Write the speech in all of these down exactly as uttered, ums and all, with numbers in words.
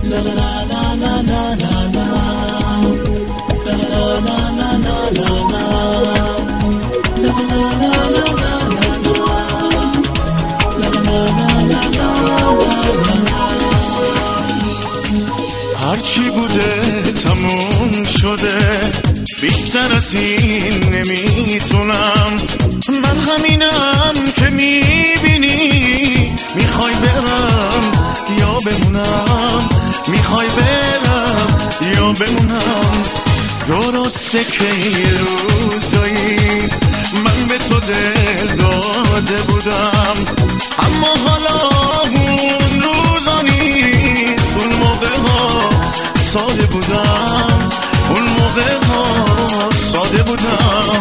هرچی بوده تموم شده، بیشتر از این نمیتونم. من همینم که میبینی، میخوای برم یا بمونم، میخوای برم یا بمونم. درسته که یه روزایی من به تو دل داده بودم، اما حالا اون روزا نیست. اون موقع ها ساده بودم، اون موقع ها ساده بودم.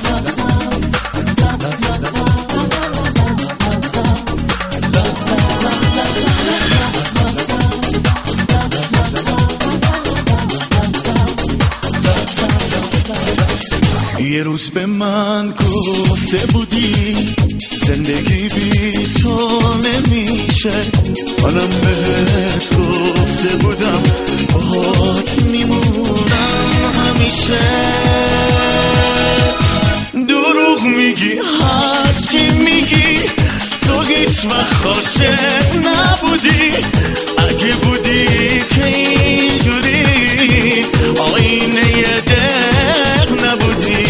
یه روز به من گفته بودی زندگی بی تو نمیشه، منم بهت گفته بودم باهات میمونم همیشه. دروغ میگی هرچی میگی، تو هیچ وقت عاشق نبودی. اگه بودی که اینجوری آینه دق نبودی.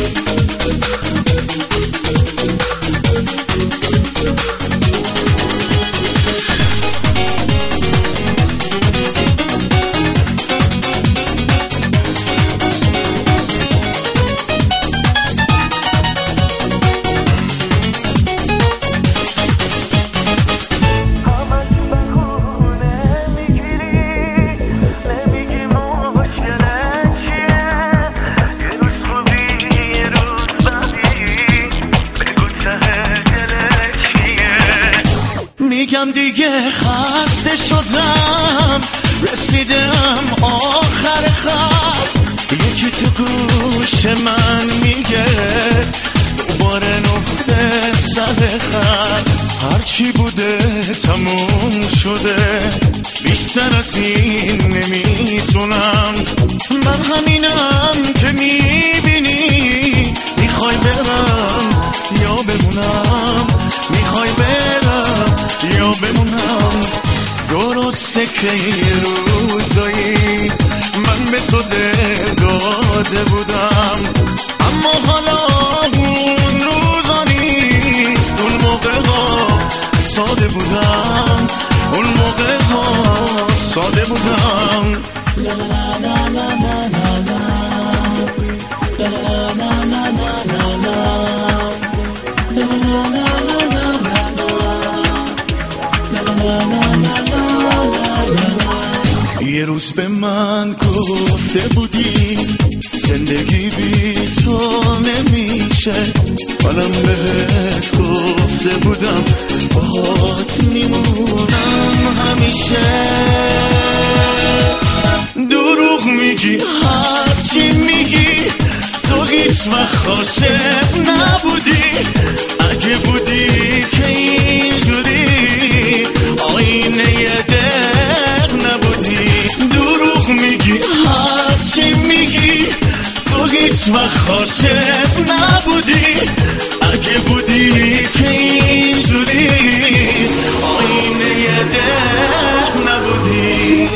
میگم دیگه خسته شدم، رسیدم آخر خط. یکی تو گوش من میگه دوباره نقطه سر خط. هرچی بوده تموم شده، بیشتر از این نمیتونم. من همینم که میبینی، میخوای برم یا بمونم، میخوای برم یا بمونم. درسته که یه روزایی من به تو دل داده بودم، اما حالا اون روزا نیست. اون موقع ها ساده بودم، اون موقع ها ساده بودم. لا لا لا لا لا لا لا لا لا لا. یه روز به من گفته بودی زندگی بی تو نمیشه، منم بهت گفته بودم باهات میمونم همیشه. دروغ میگی هرچی میگی، تو هیچ وقت عاشق نبودی. اگه بودی که اینجوری آینه دق نبودی. دروغ میگی هرچی میگی، تو هیچ وقت عاشق نبودی. اگه بودی که اینجوری آینه دق نبودی.